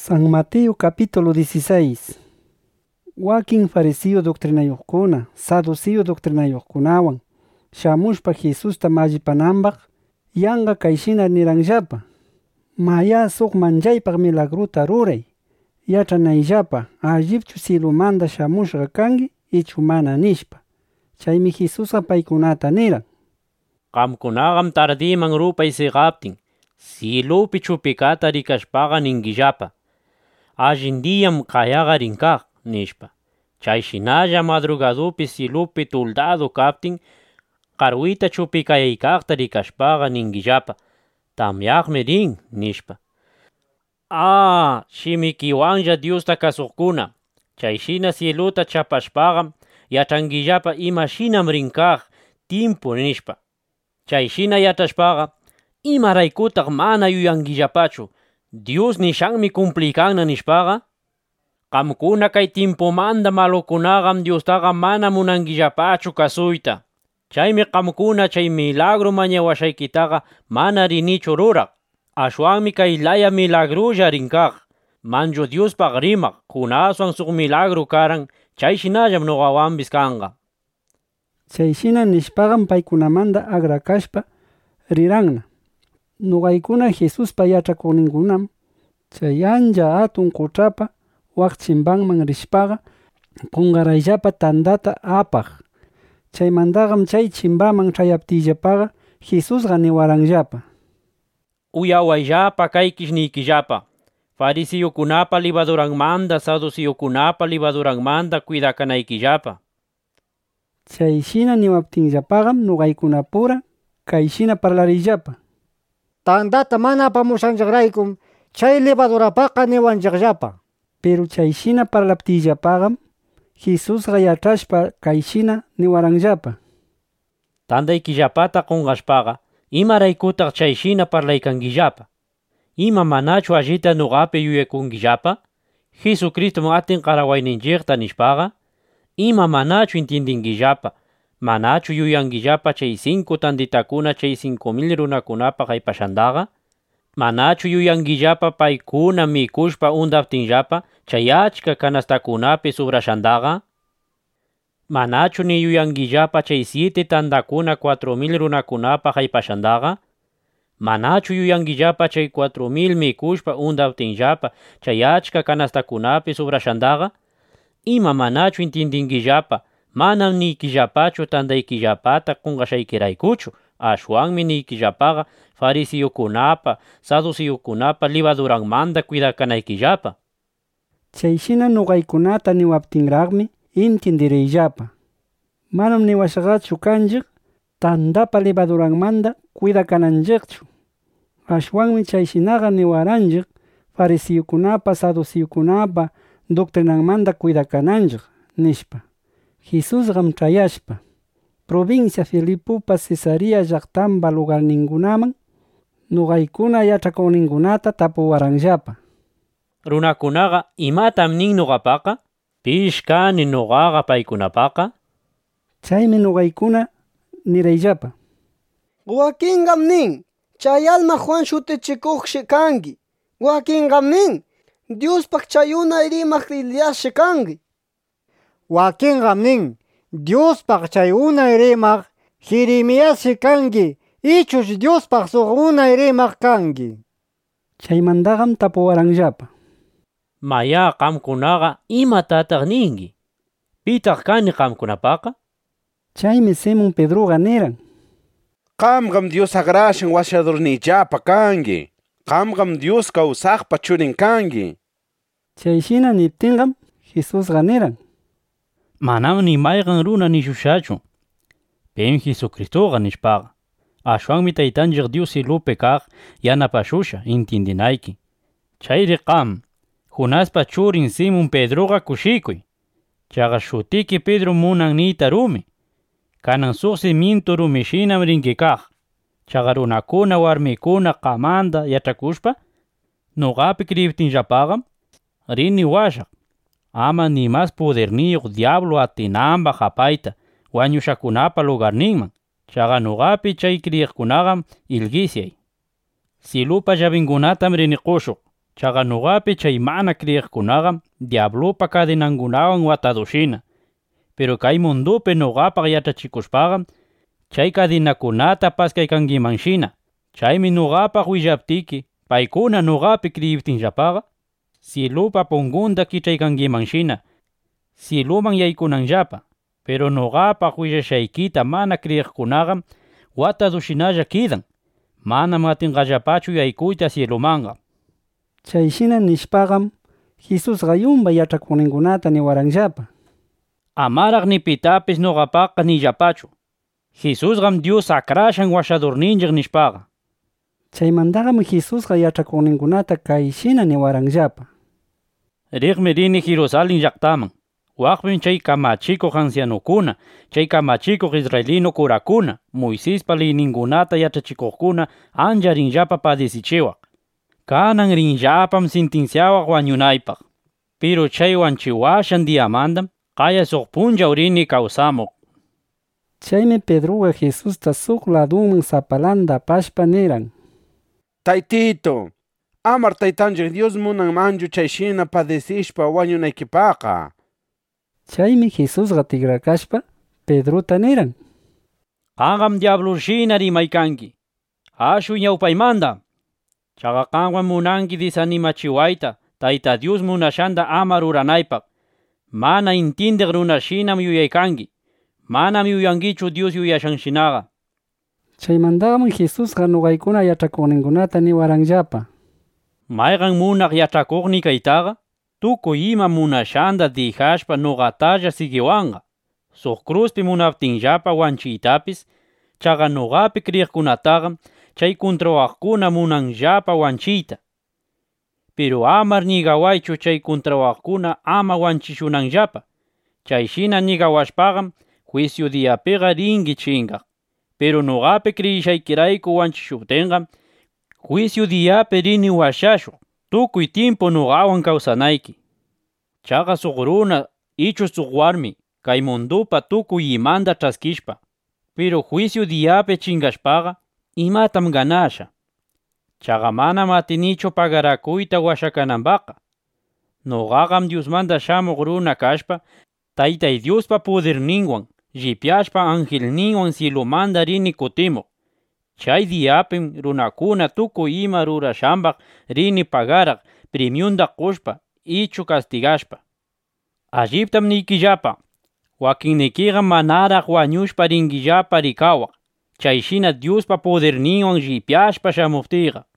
San Mateo capítulo 16. Wakin fariseo doctrinayuqkuna, saduceo doctrinayuqkunawan, shamushpa Jesusta mallipananpaq, yanga kayshina niranllapa: Maya suq manchaypaq milagruta ruray, yachranayllapa allibchu cielumanta shamushqa kanki ichu mana nishpa. Chaymi Jesusqa paykunata niran: Qamkunaqam tardiman rupay siqaptin, cielupi chupikata rikashpaqa ninkillapa: Allin diyam qayaqa rinkaq nishpa. Chayshinalla madrugadupi cielupi tuldado kaptin, qarwita chupikayaykaqta rikashpaqa ninkillapa: Tamyaqmi rin nishpa. Shimikiwanlla Diosta kasuqkuna, chayshina cieluta chapashpaqa yachrankillapa imashinam rinkaq timpu nishpa. Chayshina yachashpaqa imaraykutaq mana yuyankillapachu Dios nishanmi cumplikanna nishpaqa. Qamkuna kay timpumanta malukunaqam Diostaqa mana munankillapachu kasuyta. Chaymi qamkuna chay milagro mañawashaykitaqa mana rinichu ruraq. Ashwanmi kay laya milagrulla rinkaq. Manchu Diospaq rimaq kunaswan suq milagro karan, chayshinallam nuqawanpis kanqa. Chayshina nishpaqam paykunamanta akrakashpa riranna. Nuqaykuna Jesuspa yachrakuqninkunam chay ancha atun qutrapa waq chimpanman rishpaqa qunqarayllapa tantata apaq. Chaymantaqam chay chimpaman chayaptiyllapaqa Jesusqa niwaranllapa: Uyawayllapa kaykish niykillapa: Fariseokunapa libaduranmanta saduceokunapa libaduranmanta cuidakanaykillapa. Chayshina niwaptinllapaqam nuqaykunapura kayshina parlariyllapa: Tantata mana apamushanllakraykum chay levadurapaqa niwanchikllapa. Pero chayshina parlaptiyllapaqam Jesusqa yachashpa kayshina niwaranllapa: Tantaykillapata qunqashpaqa imaraykutaq chayshina parlaykankillapa. Ima manachu allita nuqapi yuyakunkillapa Jesucristo atin qarawayninchikta nishpaqa. Ima manachu intiendinkillapa, manachu yuyankillapa chay 5 tantitakuna chay 5,000 runakunapa haypashantaqa. Manachu yuyankillapa paykuna mikushpa undaptinllapa chay achka kanastakunapi subrashantaqa. Manachu ni yuyankillapa chay 7 tantakuna 4,000 runakunapa haypashantaqa. Manachu yuyankillapa chay 4,000 mikushpa undaptinllapa chay achka kanastakunapi subrashantaqa. Ima manachu intiendinkillapa, manam niykillapachu tantaykillapata qunqashaykiraykuchu. Ashwanmi niykillapaqa fariseokunapa, saduceokunapa libaduranmanta cuidakanaykillapa. Chayshina nuqaykunata niwaptinraqmi intiendirayllapa: Manam niwashqachu kanchik tantapa libaduranmanta cuidakananchikchu. Ashwanmi chayshinaqa niwaranchik fariseokunapa, saduceokunapa doctrinanmanta cuidakananchik nishpa. Jesusqam chayashpa provincia Filipopa Cesarea llaqtanpa lugarninkunaman nuqaykuna yachrakuqninkunata tapuwaranllapa: Runakunaqa imatam nin nuqapaqa? Pish kani nuqaqa paykunapaqa? Chaymi nuqaykuna nirayllapa: Wakinqam nin chay alma Juan shutichikuqshi kanki. Wakinqam nin Diospaq chay unay rimaq Eliasshi kanki. Wakinqam nin Diospaq chay unay rimaq Jeremiasshi kanki ichush Diospaq suq unay rimaq kanki. Chaymantaqam tapuwaranllapa: Maya qamkunaqa imatataq ninki? Pitaq kani qamkunapaqa? Chaymi Simón Pedroqa niran: Qamqam Dios akrashan washadurniyllapa kanki. Qamqam Dios kawsaqpa churin kanki. Chayshina niptinqam Jesusqa niran: Manam ni mayqan runa nishushachu pem Jesucristoqa nishpaqa. Ashwanmi taytanchik Dios cielupi kaq yanapashusha intiendinayki. Chayri qam Jonaspa churin Simón Pedroqa kushikuy. Chaqa shutiki Pedro munan niyta rumi. Kanan suq cimiento rumishinam rinki kaq. Chaqa runakuna warmikuna qamanta yatrakushpa nuqapi kriyiptinllapaqam rini washaq. Ama ni mas poderniyuq diablo atinanpaq hapayta wañushakunapa lugarninman. Chaqa nuqapi chay kriyiqkunaqam ilgisyay. Silupa llavinkunatam rini qushuq. Chaqa nuqapi chay mana kriyiqkunaqa diablopa cadenankunawan watadushina. Pero kay mundupi nuqapaq yachachikushpaqa chay cadenakunata paskaykankimanshina. Chaymi nuqapaq willaptiki paykuna nuqapi kriyiptinllapaqa cielupa punkunta kichaykankimanshina cieluman yaykunanllapa. Pero nuqapaq willashhaykita mana kriyiqkunaqa watadushinalla kidan. Manam atinqallapachu yaykuyta cielumanqa. Chayshina nishpaqam Jesusqa yumba yachaqninkunata niwaranllapa. Amaraq ni pitapis nuqapaqqa nillapachu. Jesusqam Dios akrashan washadurninchik nishpaqa. Chaymantaqam Jesusqa yachaqninkunata kayshina niwaranllapa. Riqmi rini Jerusalén llaqtaman. Waqpim chay kamachikuq ancianukuna, chay kamachikuq israelino kurakuna, Moisespa leyninkunata yachachikuqkuna ancha rinllapa padecichiwaq. Kanan rinllapam sentenciawaq wañunaypaq. Pero chay wanchiwashan diyamandam qaya suq punchaw rini kawsamuq. Chaymi Pedroqa Jesusta suq ladunman sapalanta apashpa niran: Taytito, amar taytanchik Dios munanmanchu chayshina padecishpa wañunaykipaqa. Chaymi Jesusqa tikrakashpa Pedrota niran: Qanqam diablushina rimaykanki. Ashu ñawpaymanta. Chaqa qanwan munanki desanimachiwayta Tayta Dios munashanta ama ruranaypaq. Mana intindiq runashinam yuyaykanki. Manam yuyankichu Dios yuyashanshinaqa. Chaymantaqam Jesusqa nuqaykuna yachaqninkunata niwaranllapa: Mayqan munaq yachakuqni kaytaqa tukuy ima munashanta dijashpa nuqatalla sigiwanqa. Suq cruzpi munaptinllapa wanchiytapis, chaqa nuqapi kriyiqkunataqa chay contrawaqkuna munanllapa wanchiyta. Pero amar nigawaychu chay contrawaqkuna ama wanchishunanllapa. Chayshina nigawashpaqam juicio diyapiqa rinki chinkaq. Pero nuqapi kriyishaykirayku wanchishuptinqa juicio diyapi rini washashuq tukuy tiempo nuqawan kawsanayki. Chaqa suq runa ichu suq warmi kay mundupa tukuy imanta ch'askishpa, pero juicio diyapi chinkashpaqa imatam ganasha. Chaqa manam atinichu pagarakuyta washakananpaqqa. Nuqaqam Diosmanta shamuq runa kashpa Taytay Diospa poderninwan llipyashpa angelninwan cielomanta rini kutimuq. Chay diyapim runakuna tukuy ima rurashanpaq rini pagaraq premiunta qushpa ichu castigashpa. Alliptam niykillapa, wakinnikiqa manaraq wañushpa rinkillapa rikawaq. Chayshina Diospa poderninwan llipyashpa shamuptiqa.